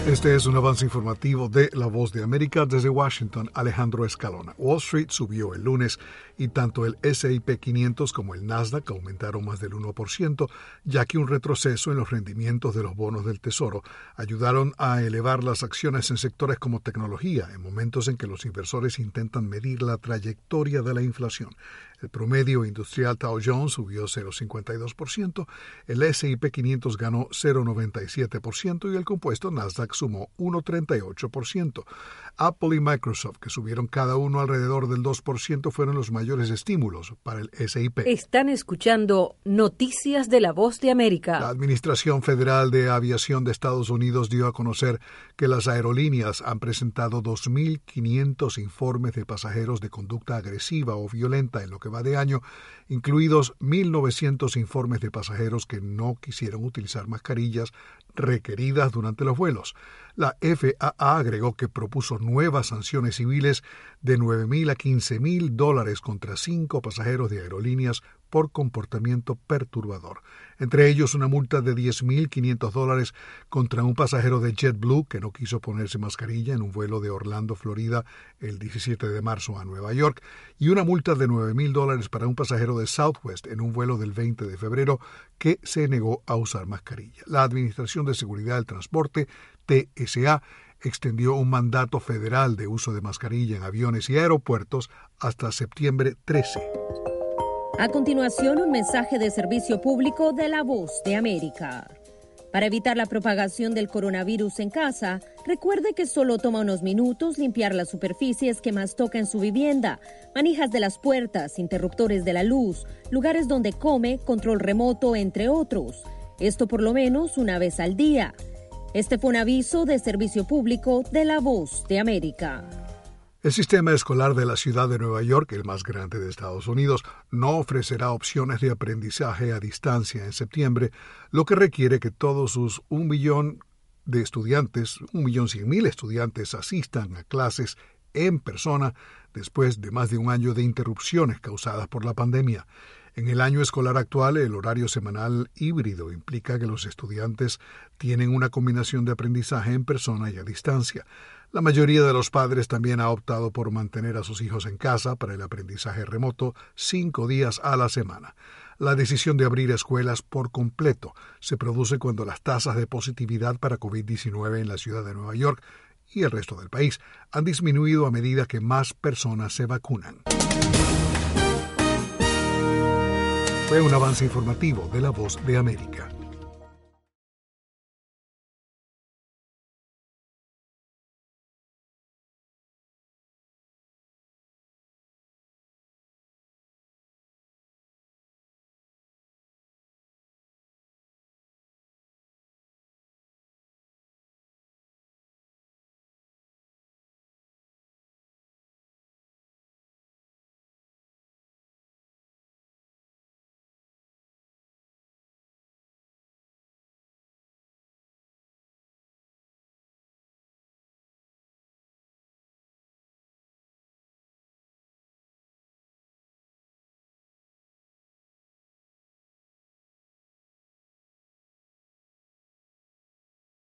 Este es un avance informativo de La Voz de América. Desde Washington, Alejandro Escalona. Wall Street subió el lunes y tanto el S&P 500 como el Nasdaq aumentaron más del 1%, ya que un retroceso en los rendimientos de los bonos del Tesoro ayudaron a elevar las acciones en sectores como tecnología, en momentos en que los inversores intentan medir la trayectoria de la inflación. El promedio industrial Dow Jones subió 0,52%, el S&P 500 ganó 0,97% y el compuesto Nasdaq sumó 1,38%. Apple y Microsoft, que subieron cada uno alrededor del 2%, fueron los mayores estímulos para el S&P. Están escuchando Noticias de La Voz de América. La Administración Federal de Aviación de Estados Unidos dio a conocer que las aerolíneas han presentado 2.500 informes de pasajeros de conducta agresiva o violenta en lo que va de año, incluidos 1.900 informes de pasajeros que no quisieron utilizar mascarillas requeridas durante los vuelos. La FAA agregó que propuso nuevas sanciones civiles de $9,000 a $15,000 contra 5 pasajeros de aerolíneas por comportamiento perturbador. Entre ellos, una multa de $10,500 contra un pasajero de JetBlue que no quiso ponerse mascarilla en un vuelo de Orlando, Florida, el 17 de marzo a Nueva York, y una multa de $9,000 para un pasajero de Southwest en un vuelo del 20 de febrero que se negó a usar mascarilla. La Administración de Seguridad del Transporte, TSA, extendió un mandato federal de uso de mascarilla en aviones y aeropuertos hasta septiembre 13. A continuación, un mensaje de servicio público de La Voz de América. Para evitar la propagación del coronavirus en casa, recuerde que solo toma unos minutos limpiar las superficies que más toca en su vivienda, manijas de las puertas, interruptores de la luz, lugares donde come, control remoto, entre otros. Esto por lo menos una vez al día. Este fue un aviso de servicio público de La Voz de América. El sistema escolar de la ciudad de Nueva York, el más grande de Estados Unidos, no ofrecerá opciones de aprendizaje a distancia en septiembre, lo que requiere que todos sus 1.100.000 estudiantes asistan a clases en persona después de más de un año de interrupciones causadas por la pandemia. En el año escolar actual, el horario semanal híbrido implica que los estudiantes tienen una combinación de aprendizaje en persona y a distancia. La mayoría de los padres también ha optado por mantener a sus hijos en casa para el aprendizaje remoto 5 días a la semana. La decisión de abrir escuelas por completo se produce cuando las tasas de positividad para COVID-19 en la ciudad de Nueva York y el resto del país han disminuido a medida que más personas se vacunan. Fue un avance informativo de La Voz de América.